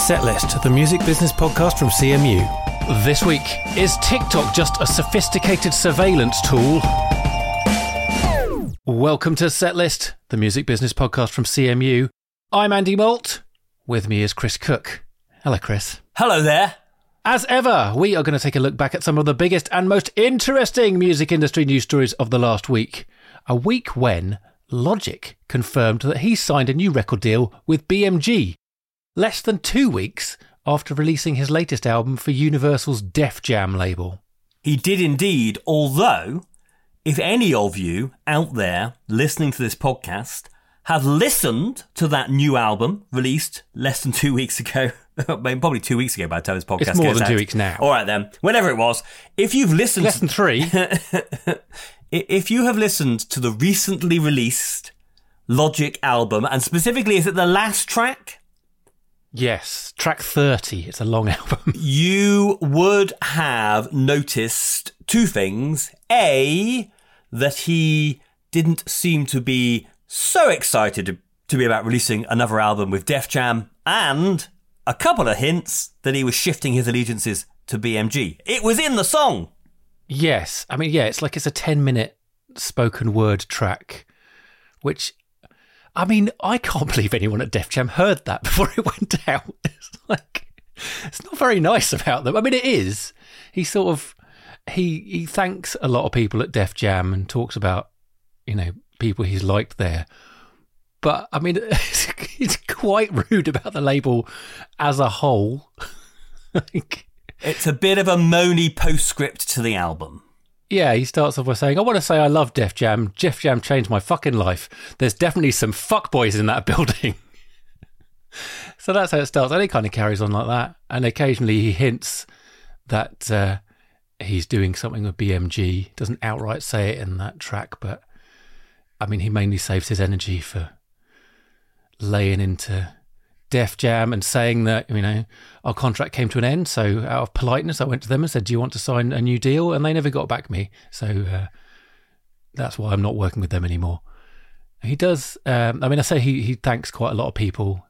Setlist, the music business podcast from CMU. This week, is TikTok just a sophisticated surveillance tool? Welcome to Setlist, the music business podcast from CMU. I'm Andy Malt. With me is Chris Cook. Hello, Chris. Hello there. As ever, we are going to take a look back at some of the biggest and most interesting music industry news stories of the last week. A week when Logic confirmed that he signed a new record deal with BMG. Less than 2 weeks after releasing his latest album for Universal's Def Jam label. He did indeed, although, if any of you out there listening to this podcast have listened to that new album released less than 2 weeks ago, probably 2 weeks ago by the time this podcast goes out. It's more than 2 weeks now. All right then, whenever it was. If you've listened... Less than 3. If you have listened to the recently released Logic album, and specifically, is it the last track? Yes, track 30. It's a long album. You would have noticed two things. A, that he didn't seem to be so excited to be about releasing another album with Def Jam, and a couple of hints that he was shifting his allegiances to BMG. It was in the song. Yes. I mean, yeah, it's like it's a 10-minute spoken word track, which... I mean, I can't believe anyone at Def Jam heard that before it went out. It's like, it's not very nice about them. I mean, it is. He sort of, he thanks a lot of people at Def Jam and talks about, you know, people he's liked there. But, I mean, it's quite rude about the label as a whole. It's a bit of a moany postscript to the album. Yeah, he starts off by saying, I want to say I love Def Jam. Def Jam changed my fucking life. There's definitely some fuckboys in that building. So that's how it starts. And it kind of carries on like that. And occasionally he hints that he's doing something with BMG. Doesn't outright say it in that track, but I mean, he mainly saves his energy for laying into Def Jam and saying that, you know, our contract came to an end, so out of politeness I went to them and said, do you want to sign a new deal? And they never got back to me, so that's why I'm not working with them anymore. He does, I mean, I say he thanks quite a lot of people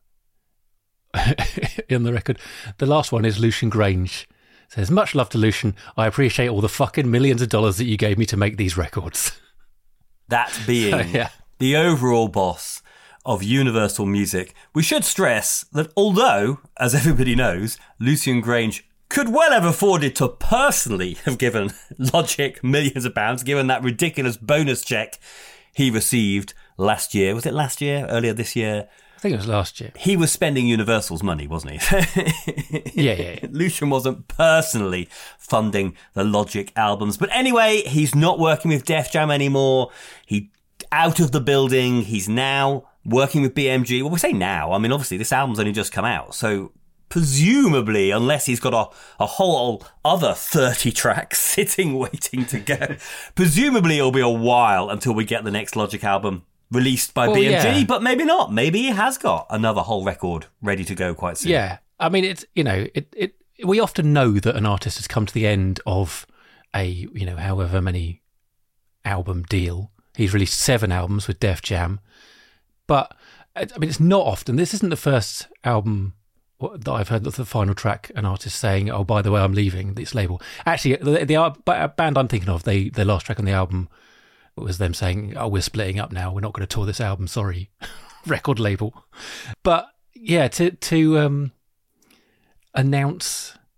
in the record. The last one is Lucian Grange. Says, much love to Lucian, I appreciate all the fucking millions of dollars that you gave me to make these records. That being so, yeah. The overall boss of Universal Music. We should stress that although, as everybody knows, Lucian Grange could well have afforded to personally have given Logic millions of pounds, given that ridiculous bonus check he received last year. Was it last year? Earlier this year? I think it was last year. He was spending Universal's money, wasn't he? Yeah. Lucian wasn't personally funding the Logic albums. But anyway, he's not working with Def Jam anymore. He's out of the building. He's now working with BMG. Well, we say now. I mean, obviously, this album's only just come out. So, presumably, unless he's got a whole other 30 tracks sitting, waiting to go, presumably it'll be a while until we get the next Logic album released by BMG. Yeah. But maybe not. Maybe he has got another whole record ready to go quite soon. Yeah. I mean, it's, you know, we often know that an artist has come to the end of a, you know, however many album deal. He's released 7 albums with Def Jam. But, I mean, it's not often. This isn't the first album that I've heard the final track, an artist saying, oh, by the way, I'm leaving this label. Actually, the band I'm thinking of, their last track on the album was them saying, oh, we're splitting up now. We're not going to tour this album. Sorry, record label. But, yeah, to announce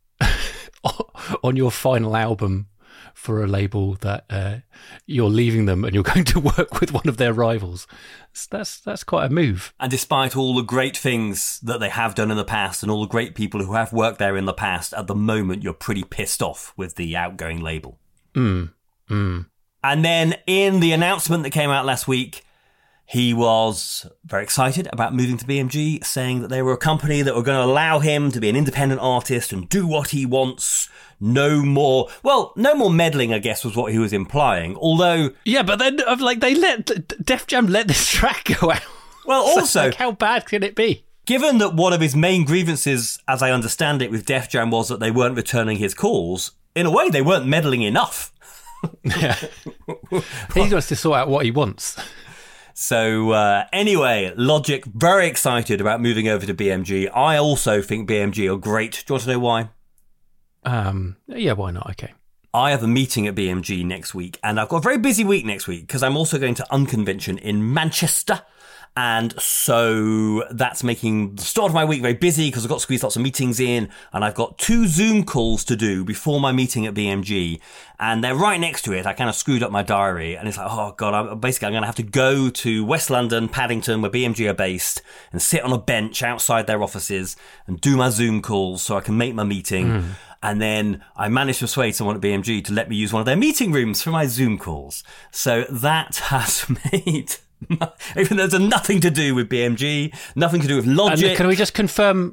on your final album for a label that you're leaving them and you're going to work with one of their rivals. That's quite a move. And despite all the great things that they have done in the past and all the great people who have worked there in the past, at the moment you're pretty pissed off with the outgoing label. And then in the announcement that came out last week, he was very excited about moving to BMG, saying that they were a company that were going to allow him to be an independent artist and do what he wants. No more meddling, I guess, was what he was implying. Although... Yeah, but then, they let... Def Jam let this track go out. Well, also... So, how bad can it be? Given that one of his main grievances, as I understand it, with Def Jam was that they weren't returning his calls, in a way, they weren't meddling enough. Yeah. He wants to sort out what he wants. So anyway, Logic, very excited about moving over to BMG. I also think BMG are great. Do you want to know why? Yeah, why not? Okay. I have a meeting at BMG next week, and I've got a very busy week next week because I'm also going to Unconvention in Manchester. And so that's making the start of my week very busy because I've got to squeeze lots of meetings in, and I've got 2 Zoom calls to do before my meeting at BMG, and they're right next to it. I kind of screwed up my diary, and it's like, oh God, I'm going to have to go to West London, Paddington, where BMG are based, and sit on a bench outside their offices and do my Zoom calls so I can make my meeting. And then I managed to persuade someone at BMG to let me use one of their meeting rooms for my Zoom calls. So that has made... Even though there's nothing to do with BMG, nothing to do with Logic. And can we just confirm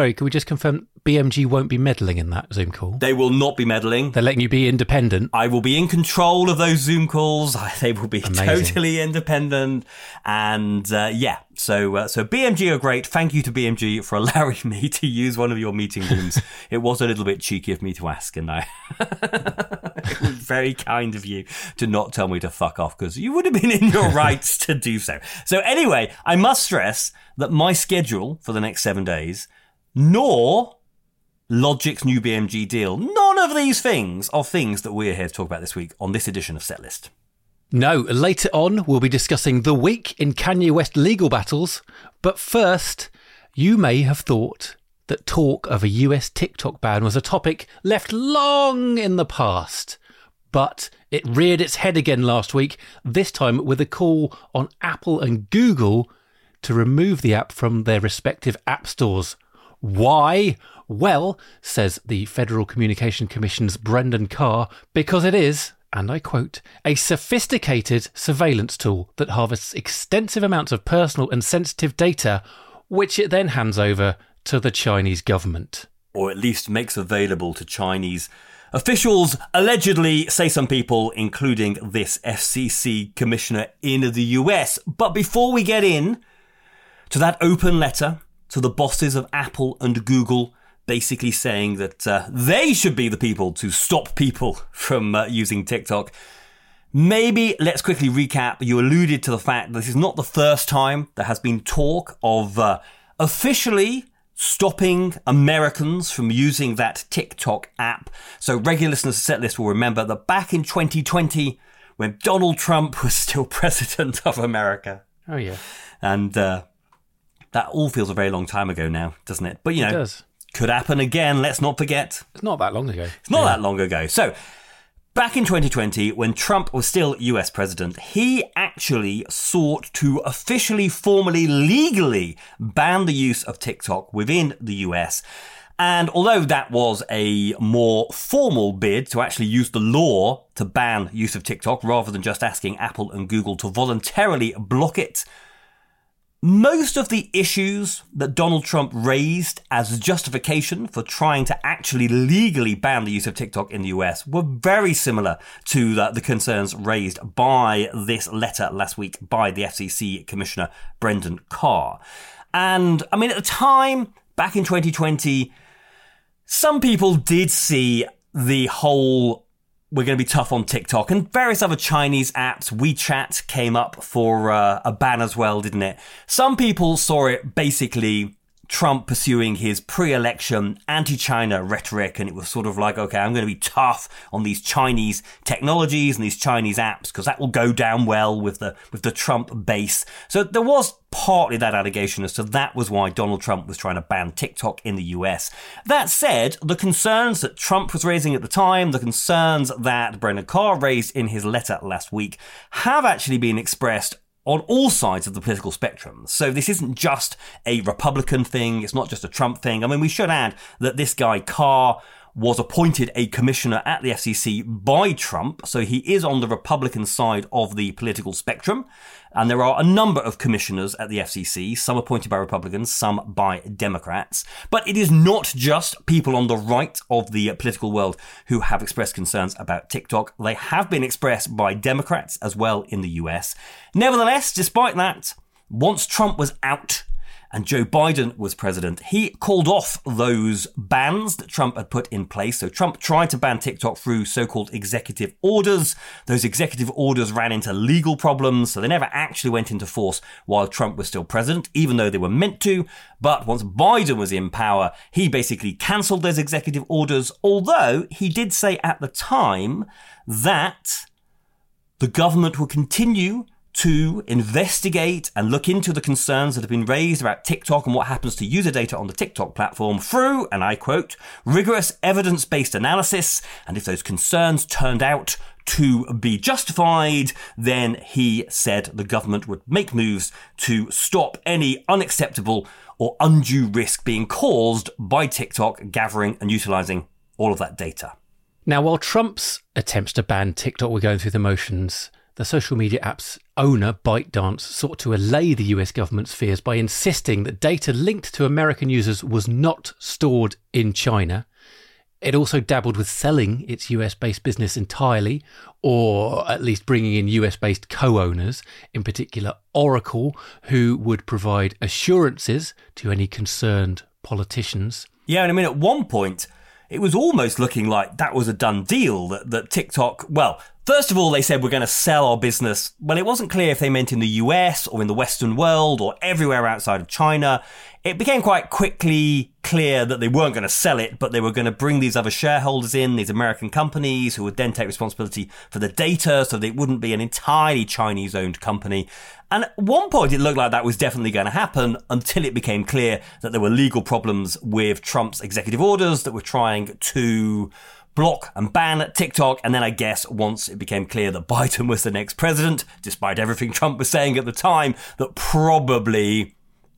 BMG won't be meddling in that Zoom call? They will not be meddling. They're letting you be independent. I will be in control of those Zoom calls. They will be totally independent. And so BMG are great. Thank you to BMG for allowing me to use one of your meeting rooms. It was a little bit cheeky of me to ask, and it was very kind of you to not tell me to fuck off, because you would have been in your rights to do so. So anyway, I must stress that my schedule for the next 7 days, nor Logic's new BMG deal, none of these things are things that we're here to talk about this week on this edition of Setlist. No, later on we'll be discussing the week in Kanye West legal battles. But first, you may have thought that talk of a US TikTok ban was a topic left long in the past. But it reared its head again last week, this time with a call on Apple and Google to remove the app from their respective app stores. Why? Well, says the Federal Communication Commission's Brendan Carr, because it is, and I quote, a sophisticated surveillance tool that harvests extensive amounts of personal and sensitive data, which it then hands over to the Chinese government. Or at least makes available to Chinese officials, allegedly, say some people, including this FCC commissioner in the US. But before we get in to that open letter to the bosses of Apple and Google, basically saying that they should be the people to stop people from using TikTok, maybe let's quickly recap. You alluded to the fact that this is not the first time there has been talk of officially stopping Americans from using that TikTok app. So regular listeners to Setlist will remember that back in 2020, when Donald Trump was still president of America. Oh, yeah. And that all feels a very long time ago now, doesn't it? But, you know, it does. Could happen again, let's not forget. It's not that long ago. It's not that long ago. So, back in 2020, when Trump was still US president, he actually sought to officially, formally, legally ban the use of TikTok within the US. And although that was a more formal bid to actually use the law to ban use of TikTok rather than just asking Apple and Google to voluntarily block it, most of the issues that Donald Trump raised as justification for trying to actually legally ban the use of TikTok in the US were very similar to the concerns raised by this letter last week by the FCC Commissioner Brendan Carr. And, I mean, at the time, back in 2020, some people did see the whole we're going to be tough on TikTok, and various other Chinese apps. WeChat came up for a ban as well, didn't it? Some people saw it basically Trump pursuing his pre-election anti-China rhetoric, and it was sort of like, okay, I'm going to be tough on these Chinese technologies and these Chinese apps because that will go down well with the Trump base. So there was partly that allegation as to that was why Donald Trump was trying to ban TikTok in the US. That said, the concerns that Trump was raising at the time, the concerns that Brendan Carr raised in his letter last week, have actually been expressed on all sides of the political spectrum. So this isn't just a Republican thing, it's not just a Trump thing. I mean, we should add that this guy, Carr, was appointed a commissioner at the FCC by Trump, so he is on the Republican side of the political spectrum. And there are a number of commissioners at the FCC, some appointed by Republicans, some by Democrats. But it is not just people on the right of the political world who have expressed concerns about TikTok. They have been expressed by Democrats as well in the US. Nevertheless, despite that, once Trump was out and Joe Biden was president, he called off those bans that Trump had put in place. So Trump tried to ban TikTok through so-called executive orders. Those executive orders ran into legal problems, so they never actually went into force while Trump was still president, even though they were meant to. But once Biden was in power, he basically cancelled those executive orders, although he did say at the time that the government will continue to investigate and look into the concerns that have been raised about TikTok and what happens to user data on the TikTok platform through, and I quote, rigorous evidence-based analysis. And if those concerns turned out to be justified, then he said the government would make moves to stop any unacceptable or undue risk being caused by TikTok gathering and utilising all of that data. Now, while Trump's attempts to ban TikTok were going through the motions, the social media app's owner, ByteDance, sought to allay the US government's fears by insisting that data linked to American users was not stored in China. It also dabbled with selling its US-based business entirely, or at least bringing in US-based co-owners, in particular Oracle, who would provide assurances to any concerned politicians. Yeah, and I mean, at one point, it was almost looking like that was a done deal, that TikTok, well, first of all, they said we're going to sell our business. Well, it wasn't clear if they meant in the US or in the Western world or everywhere outside of China. It became quite quickly clear that they weren't going to sell it, but they were going to bring these other shareholders in, these American companies who would then take responsibility for the data so that it wouldn't be an entirely Chinese-owned company. And at one point, it looked like that was definitely going to happen until it became clear that there were legal problems with Trump's executive orders that were trying to block and ban TikTok. And then I guess once it became clear that Biden was the next president, despite everything Trump was saying at the time, that probably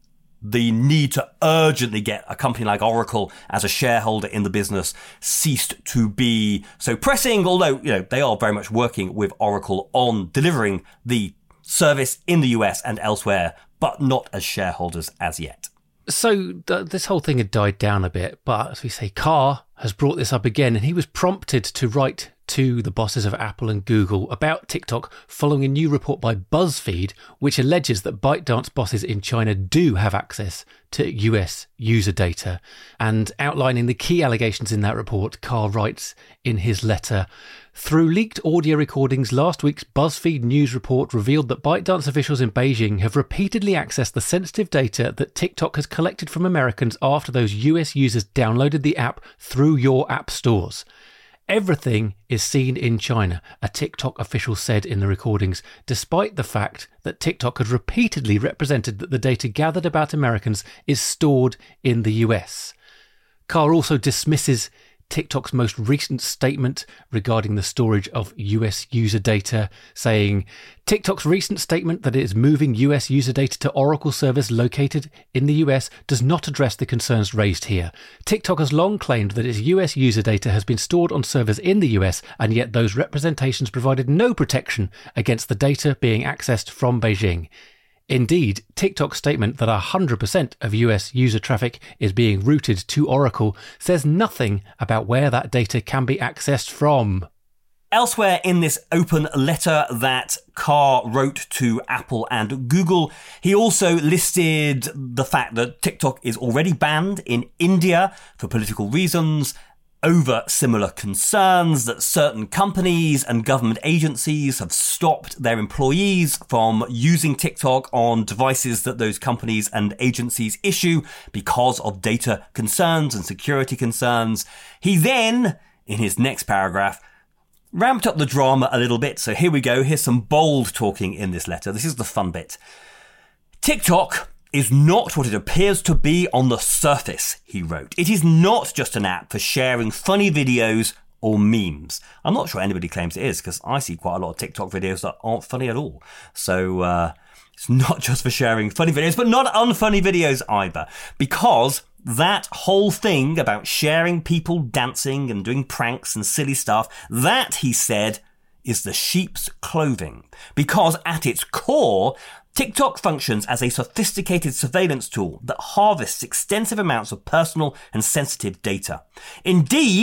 the need to urgently get a company like Oracle as a shareholder in the business ceased to be so pressing, although, you know, they are very much working with Oracle on delivering the service in the US and elsewhere, but not as shareholders as yet. So this whole thing had died down a bit, but as we say, Carr has brought this up again, and he was prompted to write to the bosses of Apple and Google about TikTok following a new report by BuzzFeed, which alleges that ByteDance bosses in China do have access to US user data. And outlining the key allegations in that report, Carr writes in his letter, through leaked audio recordings, last week's BuzzFeed news report revealed that ByteDance officials in Beijing have repeatedly accessed the sensitive data that TikTok has collected from Americans after those US users downloaded the app through your app stores. Everything is seen in China, a TikTok official said in the recordings, despite the fact that TikTok had repeatedly represented that the data gathered about Americans is stored in the US. Carr also dismisses TikTok's most recent statement regarding the storage of US user data, saying, TikTok's recent statement that it is moving US user data to Oracle servers located in the US does not address the concerns raised here. TikTok has long claimed that its US user data has been stored on servers in the US, and yet those representations provided no protection against the data being accessed from Beijing. Indeed, TikTok's statement that 100% of US user traffic is being routed to Oracle says nothing about where that data can be accessed from. Elsewhere in this open letter that Carr wrote to Apple and Google, he also listed the fact that TikTok is already banned in India for political reasons, over similar concerns that certain companies and government agencies have stopped their employees from using TikTok on devices that those companies and agencies issue because of data concerns and security concerns. He then, in his next paragraph, ramped up the drama a little bit. So here we go. Here's some bold talking in this letter. This is the fun bit. TikTok is not what it appears to be on the surface, he wrote. It is not just an app for sharing funny videos or memes. I'm not sure anybody claims it is, because I see quite a lot of TikTok videos that aren't funny at all. So it's not just for sharing funny videos, but not unfunny videos either. Because that whole thing about sharing people dancing and doing pranks and silly stuff, that, he said, is the sheep's clothing. Because at its core, TikTok functions as a sophisticated surveillance tool that harvests extensive amounts of personal and sensitive data. Indeed,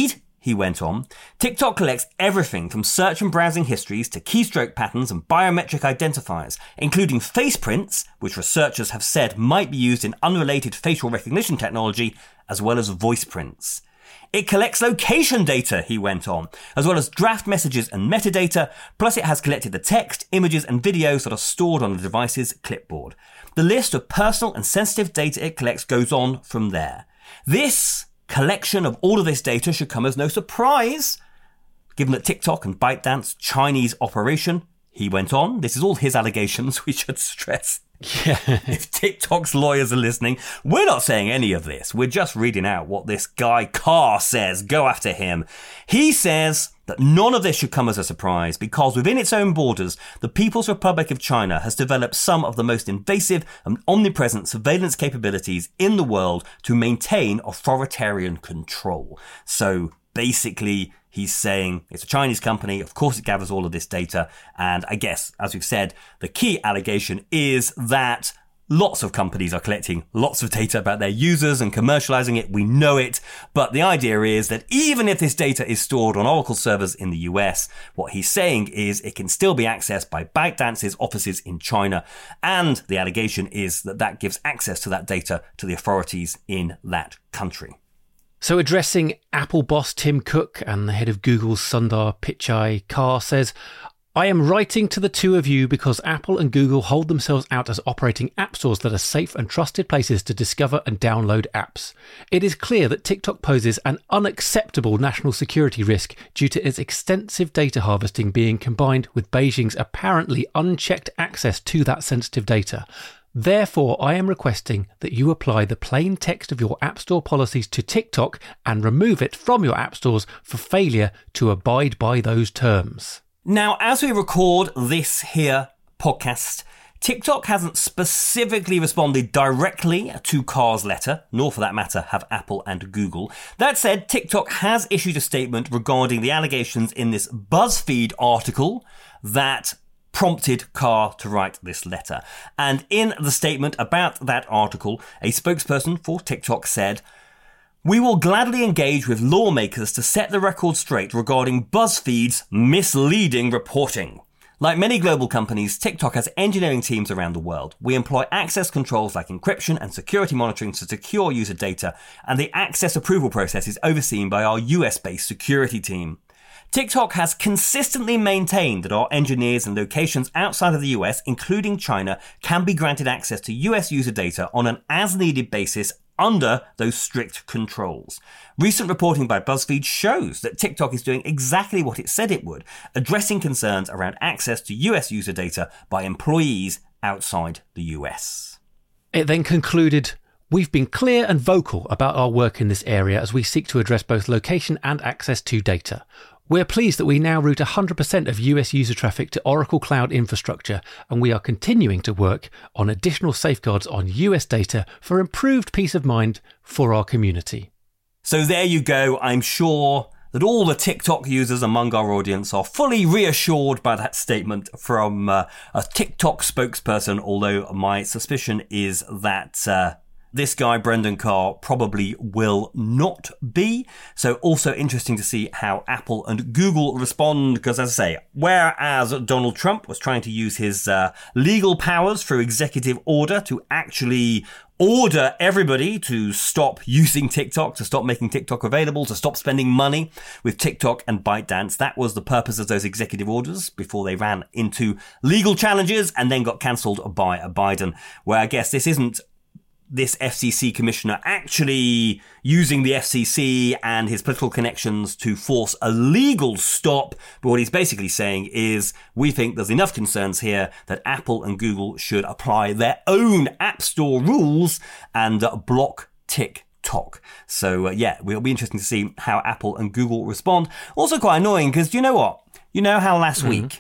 he went on, TikTok collects everything from search and browsing histories to keystroke patterns and biometric identifiers, including face prints, which researchers have said might be used in unrelated facial recognition technology, as well as voice prints. It collects location data, he went on, as well as draft messages and metadata, plus it has collected the text, images and videos that are stored on the device's clipboard. The list of personal and sensitive data it collects goes on from there. This collection of all of this data should come as no surprise, given that TikTok and ByteDance Chinese operation, he went on. This is all his allegations, we should stress. Yeah. If TikTok's lawyers are listening, we're not saying any of this. We're just reading out what this guy Carr says. Go after him. He says that none of this should come as a surprise because within its own borders, the People's Republic of China has developed some of the most invasive and omnipresent surveillance capabilities in the world to maintain authoritarian control. So basically, he's saying it's a Chinese company. Of course, it gathers all of this data. And I guess, as we've said, the key allegation is that lots of companies are collecting lots of data about their users and commercializing it. We know it. But the idea is that even if this data is stored on Oracle servers in the US, what he's saying is it can still be accessed by ByteDance's offices in China. And the allegation is that that gives access to that data to the authorities in that country. So addressing Apple boss Tim Cook and the head of Google's Sundar Pichai, Carr says, I am writing to the two of you because Apple and Google hold themselves out as operating app stores that are safe and trusted places to discover and download apps. It is clear that TikTok poses an unacceptable national security risk due to its extensive data harvesting being combined with Beijing's apparently unchecked access to that sensitive data. Therefore, I am requesting that you apply the plain text of your App Store policies to TikTok and remove it from your app stores for failure to abide by those terms. Now, as we record this here podcast, TikTok hasn't specifically responded directly to Carr's letter, nor for that matter have Apple and Google. That said, TikTok has issued a statement regarding the allegations in this BuzzFeed article that prompted Carr to write this letter. And in the statement about that article, a spokesperson for TikTok said, "We will gladly engage with lawmakers to set the record straight regarding BuzzFeed's misleading reporting. Like many global companies, TikTok has engineering teams around the world. We employ access controls like encryption and security monitoring to secure user data, and the access approval process is overseen by our US-based security team. TikTok has consistently maintained that our engineers and locations outside of the US, including China, can be granted access to US user data on an as-needed basis under those strict controls. Recent reporting by BuzzFeed shows that TikTok is doing exactly what it said it would, addressing concerns around access to US user data by employees outside the US." It then concluded, "We've been clear and vocal about our work in this area as we seek to address both location and access to data. We're pleased that we now route 100% of US user traffic to Oracle Cloud infrastructure, and we are continuing to work on additional safeguards on US data for improved peace of mind for our community." So there you go. I'm sure that all the TikTok users among our audience are fully reassured by that statement from a TikTok spokesperson, although my suspicion is that this guy, Brendan Carr, probably will not be. So also interesting to see how Apple and Google respond, because as I say, whereas Donald Trump was trying to use his legal powers through executive order to actually order everybody to stop using TikTok, to stop making TikTok available, to stop spending money with TikTok and ByteDance. That was the purpose of those executive orders before they ran into legal challenges and then got cancelled by Biden, where I guess this isn't this FCC commissioner actually using the FCC and his political connections to force a legal stop. But what he's basically saying is, we think there's enough concerns here that Apple and Google should apply their own App Store rules and block TikTok. So yeah, it'll be interesting to see how Apple and Google respond. Also quite annoying because you know what? You know how last week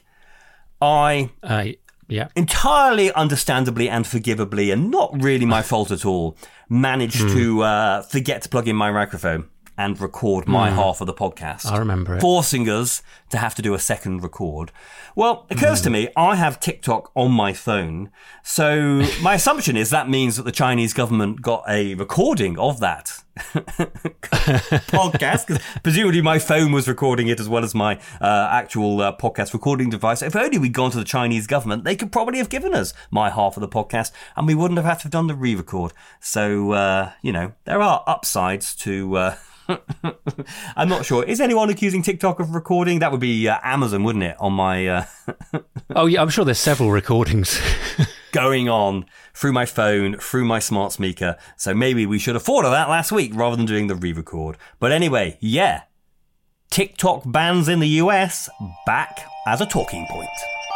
Yeah. entirely understandably and forgivably, and not really my fault at all, managed to forget to plug in my microphone and record my half of the podcast. I remember it. Forcing us to have to do a second record. Well, it occurs to me, I have TikTok on my phone. So my assumption is that means that the Chinese government got a recording of that podcast, 'cause presumably my phone was recording it as well as my actual podcast recording device. If only we'd gone to the Chinese government, they could probably have given us my half of the podcast and we wouldn't have had to have done the re-record. So, there are upsides to... I'm not sure. Is anyone accusing TikTok of recording? That would be Amazon, wouldn't it? On my... Oh, yeah, I'm sure there's several recordings going on through my phone, through my smart speaker. So maybe we should have thought of that last week rather than doing the re-record. But anyway, yeah. TikTok bans in the US back as a talking point.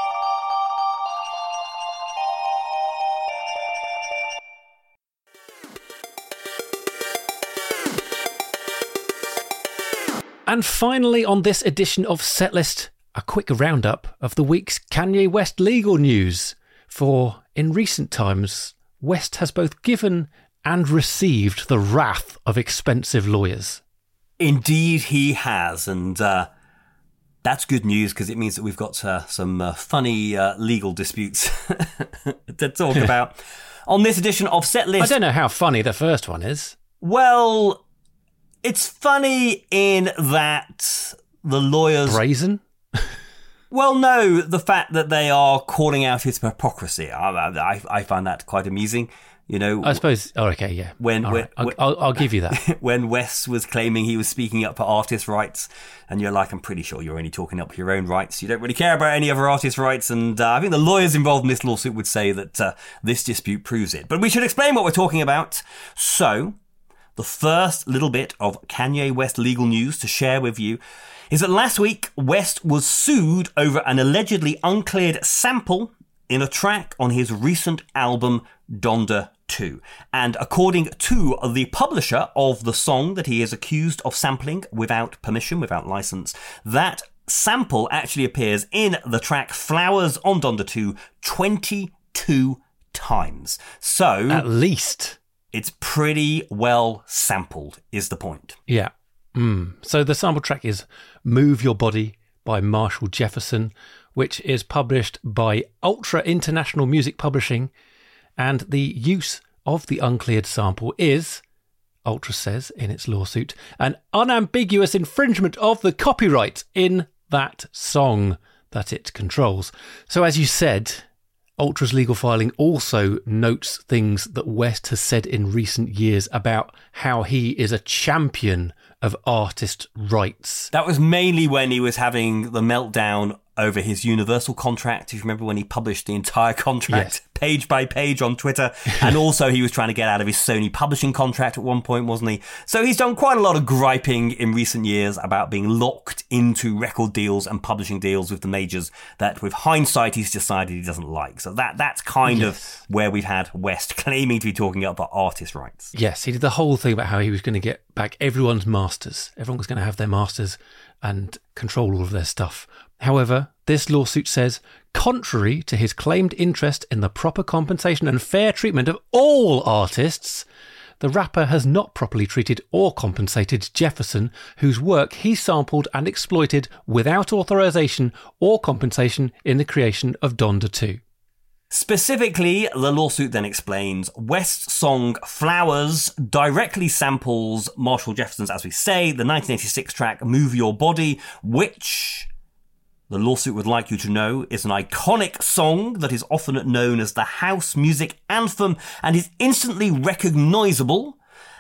And finally, on this edition of Setlist, a quick roundup of the week's Kanye West legal news. For in recent times, West has both given and received the wrath of expensive lawyers. Indeed, he has. And that's good news because it means that we've got some funny legal disputes to talk about on this edition of Setlist. I don't know how funny the first one is. Well... It's funny in that the lawyers... Brazen? Well, no, the fact that they are calling out his hypocrisy. I find that quite amusing. I suppose... Oh, okay, yeah. I'll give you that. When Wes was claiming he was speaking up for artist rights, and you're like, I'm pretty sure you're only talking up for your own rights. You don't really care about any other artist rights, and I think the lawyers involved in this lawsuit would say that this dispute proves it. But we should explain what we're talking about. So... The first little bit of Kanye West legal news to share with you is that last week, West was sued over an allegedly uncleared sample in a track on his recent album, Donda 2. And according to the publisher of the song that he is accused of sampling without permission, without license, that sample actually appears in the track Flowers on Donda 2 22 times. So... At least... It's pretty well sampled, is the point. Yeah. So the sample track is Move Your Body by Marshall Jefferson, which is published by Ultra International Music Publishing. And the use of the uncleared sample is, Ultra says in its lawsuit, an unambiguous infringement of the copyright in that song that it controls. So as you said... Ultra's legal filing also notes things that West has said in recent years about how he is a champion of artist rights. That was mainly when he was having the meltdown over his Universal contract. If you remember when he published the entire contract page by page on Twitter. And also he was trying to get out of his Sony publishing contract at one point, wasn't he? So he's done quite a lot of griping in recent years about being locked into record deals and publishing deals with the majors that with hindsight he's decided he doesn't like. So that's kind of where we've had West claiming to be talking up about artist rights. Yes, he did the whole thing about how he was going to get back everyone's masters. Everyone was going to have their masters and control all of their stuff. However, this lawsuit says, contrary to his claimed interest in the proper compensation and fair treatment of all artists, the rapper has not properly treated or compensated Jefferson, whose work he sampled and exploited without authorization or compensation in the creation of Donda 2. Specifically, the lawsuit then explains West's song Flowers directly samples Marshall Jefferson's, as we say, the 1986 track Move Your Body, which... the lawsuit would like you to know is an iconic song that is often known as the house music anthem and is instantly recognisable.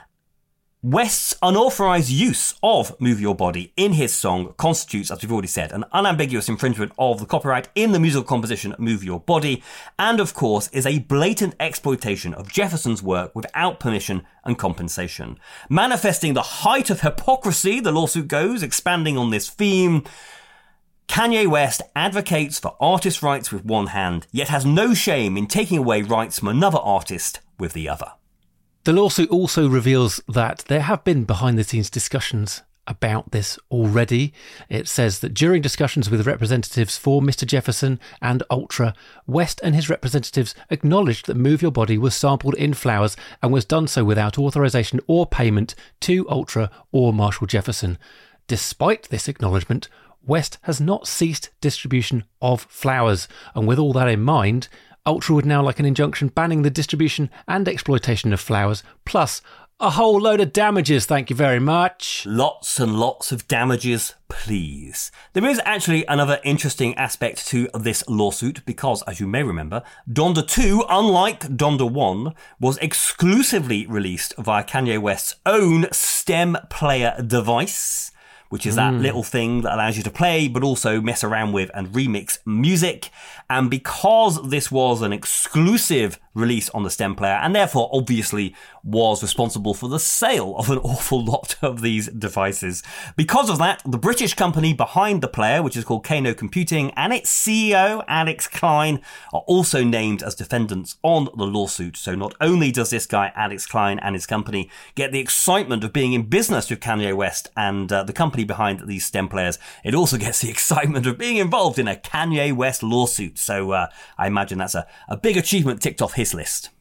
West's unauthorised use of Move Your Body in his song constitutes, as we've already said, an unambiguous infringement of the copyright in the musical composition Move Your Body, and of course is a blatant exploitation of Jefferson's work without permission and compensation. Manifesting the height of hypocrisy, the lawsuit goes, expanding on this theme, Kanye West advocates for artist rights with one hand, yet has no shame in taking away rights from another artist with the other. The lawsuit also reveals that there have been behind-the-scenes discussions about this already. It says that during discussions with representatives for Mr. Jefferson and Ultra, West and his representatives acknowledged that Move Your Body was sampled in Flowers and was done so without authorization or payment to Ultra or Marshall Jefferson. Despite this acknowledgement, West has not ceased distribution of Flowers, and with all that in mind, Ultra would now like an injunction banning the distribution and exploitation of Flowers, plus A whole load of damages, thank you very much. Lots and lots of damages, please. There is actually another interesting aspect to this lawsuit because, as you may remember, Donda 2, unlike Donda 1, was exclusively released via Kanye West's own STEM player device, which is that little thing that allows you to play but also mess around with and remix music. And because this was an exclusive release on the STEM player and therefore obviously was responsible for the sale of an awful lot of these devices, because of that, the British company behind the player, which is called Kano Computing, and its CEO, Alex Klein, are also named as defendants on the lawsuit. So not only does this guy, Alex Klein, and his company get the excitement of being in business with Kanye West and the company behind these STEM players, it also gets the excitement of being involved in a Kanye West lawsuit. So I imagine that's a big achievement ticked off his list.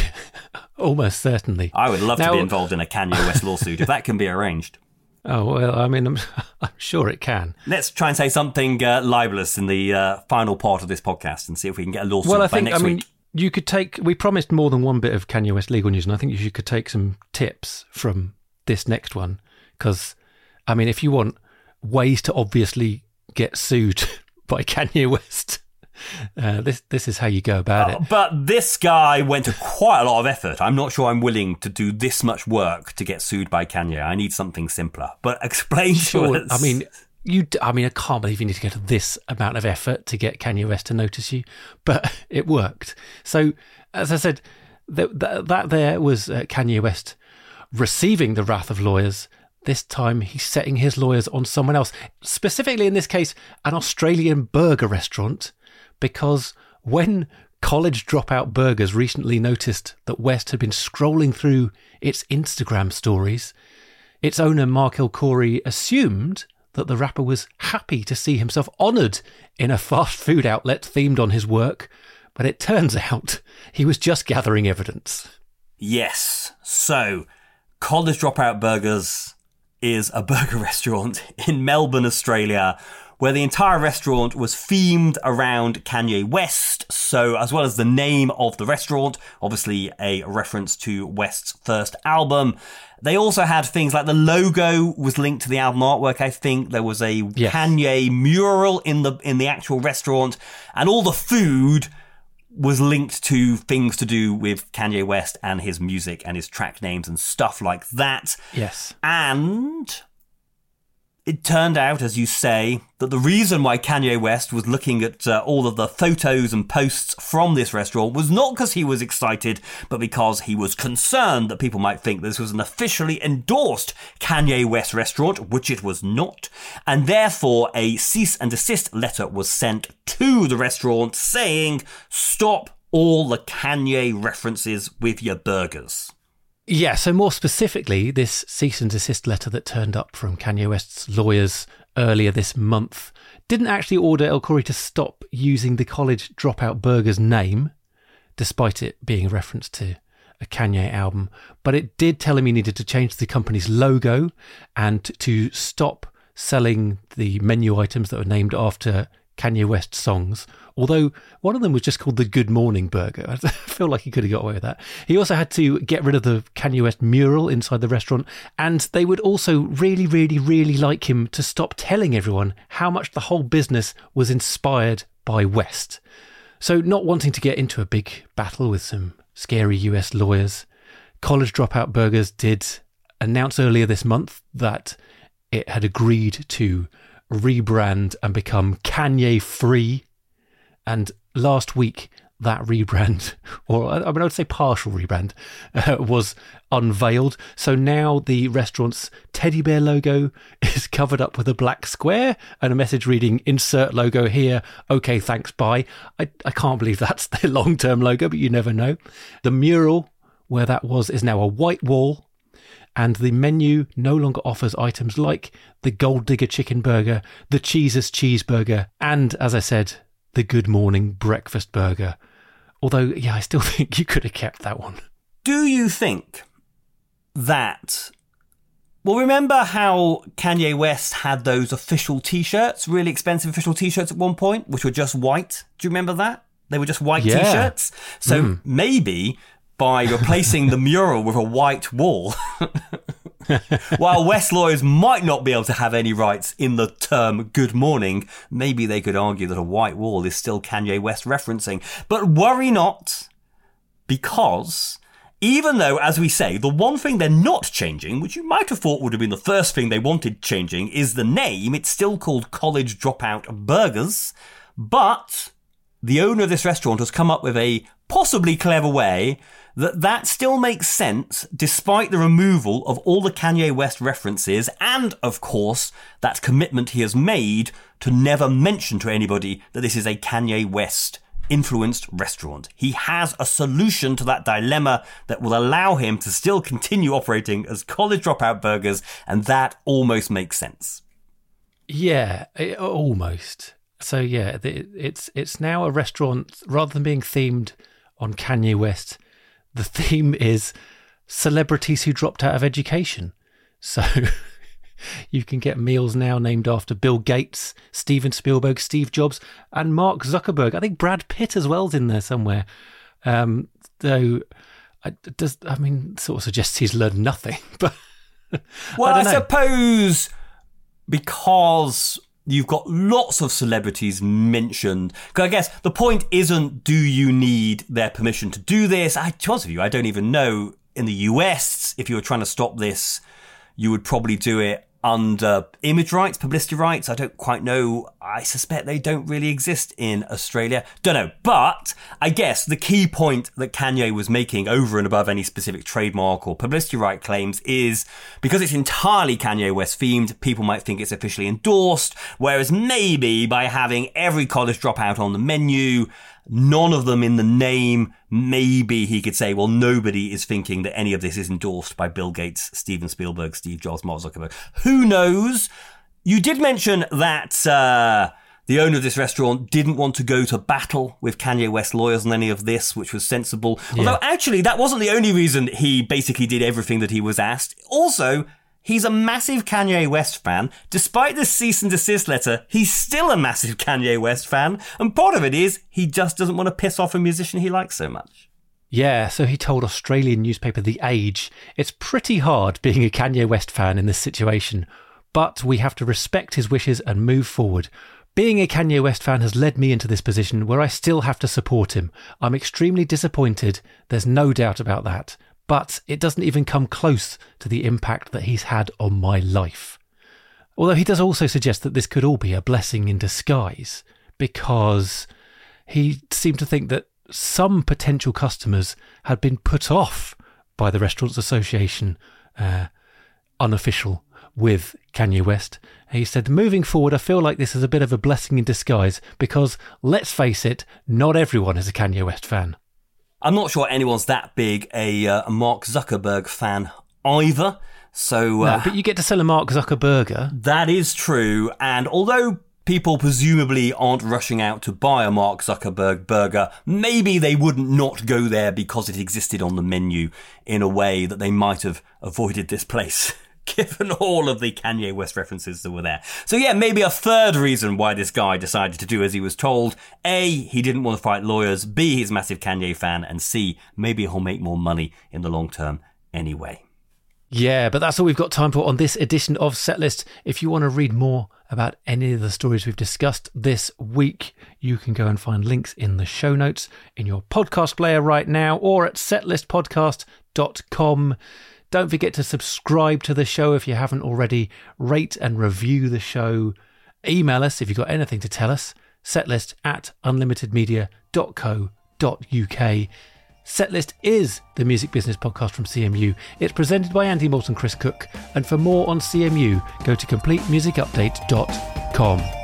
Almost certainly. I would love to be involved in a Kanye West lawsuit if that can be arranged. Oh, well, I mean, I'm sure it can. Let's try and say something libelous in the final part of this podcast and see if we can get a lawsuit by next week. You could we promised more than one bit of Kanye West legal news, and I think you could take some tips from this next one. Because, I mean, if you want ways to obviously get sued by Kanye West, this is how you go about it. But this guy went to quite a lot of effort. I'm not sure I'm willing to do this much work to get sued by Kanye. I need something simpler. But explain to us. I mean, I can't believe you need to go to this amount of effort to get Kanye West to notice you, but it worked. So, as I said, that there was Kanye West receiving the wrath of lawyers. This time he's setting his lawyers on someone else, specifically in this case, an Australian burger restaurant, because when College Dropout Burgers recently noticed that West had been scrolling through its Instagram stories, its owner Mark Elcory assumed that the rapper was happy to see himself honoured in a fast food outlet themed on his work, but it turns out he was just gathering evidence. Yes, so College Dropout Burgers is a burger restaurant in Melbourne, Australia, where the entire restaurant was themed around Kanye West. So as well as the name of the restaurant, obviously a reference to West's first album, they also had things like the logo was linked to the album artwork. I think there was a Kanye mural in the actual restaurant, and all the food was linked to things to do with Kanye West and his music and his track names and stuff like that. Yes. And it turned out, as you say, that the reason why Kanye West was looking at all of the photos and posts from this restaurant was not because he was excited, but because he was concerned that people might think this was an officially endorsed Kanye West restaurant, which it was not. And therefore, a cease and desist letter was sent to the restaurant saying, stop all the Kanye references with your burgers. Yeah, so more specifically, this cease and desist letter that turned up from Kanye West's lawyers earlier this month didn't actually order Elcory to stop using the College Dropout Burgers name, despite it being a reference to a Kanye album, but it did tell him he needed to change the company's logo and to stop selling the menu items that were named after Kanye West songs, although one of them was just called the Good Morning Burger. I feel like he could have got away with that. He also had to get rid of the Kanye West mural inside the restaurant, and they would also really, really, really like him to stop telling everyone how much the whole business was inspired by West. So not wanting to get into a big battle with some scary US lawyers, College Dropout Burgers did announce earlier this month that it had agreed to rebrand and become Kanye Free. And last week, that rebrand, or I would say partial rebrand, was unveiled. So now the restaurant's teddy bear logo is covered up with a black square and a message reading, insert logo here, okay, thanks, bye. I can't believe that's the long-term logo, but you never know. The mural where that was is now a white wall, and the menu no longer offers items like the Gold Digger Chicken Burger, the Cheese's Cheeseburger, and, as I said, the Good Morning Breakfast Burger. Although, yeah, I still think you could have kept that one. Do you think that... Well, remember how Kanye West had those official T-shirts, really expensive official T-shirts at one point, which were just white? Do you remember that? They were just white T-shirts. So maybe by replacing the mural with a white wall. While West lawyers might not be able to have any rights in the term good morning, maybe they could argue that a white wall is still Kanye West referencing. But worry not, because even though, as we say, the one thing they're not changing, which you might have thought would have been the first thing they wanted changing, is the name. It's still called College Dropout Burgers, but the owner of this restaurant has come up with a possibly clever way that still makes sense despite the removal of all the Kanye West references and, of course, that commitment he has made to never mention to anybody that this is a Kanye West influenced restaurant. He has a solution to that dilemma that will allow him to still continue operating as College Dropout Burgers, and that almost makes sense. Yeah, almost. So yeah, it's now a restaurant, rather than being themed on Kanye West, the theme is celebrities who dropped out of education. So you can get meals now named after Bill Gates, Steven Spielberg, Steve Jobs, and Mark Zuckerberg. I think Brad Pitt as well is in there somewhere. Though, sort of suggests he's learned nothing. But well, I suppose because you've got lots of celebrities mentioned. Because I guess the point isn't, do you need their permission to do this? To be honest with you, I don't even know. In the US, if you were trying to stop this, you would probably do it under image rights, publicity rights. I don't quite know. I suspect they don't really exist in Australia. Don't know. But I guess the key point that Kanye was making over and above any specific trademark or publicity right claims is because it's entirely Kanye West themed, people might think it's officially endorsed, whereas maybe by having every college dropout on the menu, none of them in the name, maybe he could say, well, nobody is thinking that any of this is endorsed by Bill Gates, Steven Spielberg, Steve Jobs, Mark Zuckerberg. Who knows? You did mention that the owner of this restaurant didn't want to go to battle with Kanye West lawyers on any of this, which was sensible. Yeah. Although actually, that wasn't the only reason he basically did everything that he was asked. Also, he's a massive Kanye West fan. Despite this cease and desist letter, he's still a massive Kanye West fan. And part of it is he just doesn't want to piss off a musician he likes so much. Yeah, so he told Australian newspaper The Age, "It's pretty hard being a Kanye West fan in this situation, but we have to respect his wishes and move forward. Being a Kanye West fan has led me into this position where I still have to support him. I'm extremely disappointed, there's no doubt about that. But it doesn't even come close to the impact that he's had on my life." Although he does also suggest that this could all be a blessing in disguise, because he seemed to think that some potential customers had been put off by the Restaurants Association, unofficial, with Kanye West. He said, "Moving forward, I feel like this is a bit of a blessing in disguise because, let's face it, not everyone is a Kanye West fan." I'm not sure anyone's that big a Mark Zuckerberg fan either. So, no, but you get to sell a Mark Zuckerberger. That is true. And although people presumably aren't rushing out to buy a Mark Zuckerberg burger, maybe they wouldn't not go there because it existed on the menu in a way that they might have avoided this place, given all of the Kanye West references that were there. So yeah, maybe a third reason why this guy decided to do as he was told. A, he didn't want to fight lawyers. B, he's a massive Kanye fan. And C, maybe he'll make more money in the long term anyway. Yeah, but that's all we've got time for on this edition of Setlist. If you want to read more about any of the stories we've discussed this week, you can go and find links in the show notes in your podcast player right now or at setlistpodcast.com. Don't forget to subscribe to the show if you haven't already. Rate and review the show. Email us if you've got anything to tell us. setlist@unlimitedmedia.co.uk. Setlist is the music business podcast from CMU. It's presented by Andy Moulton, Chris Cook. And for more on CMU, go to CompleteMusicUpdate.com.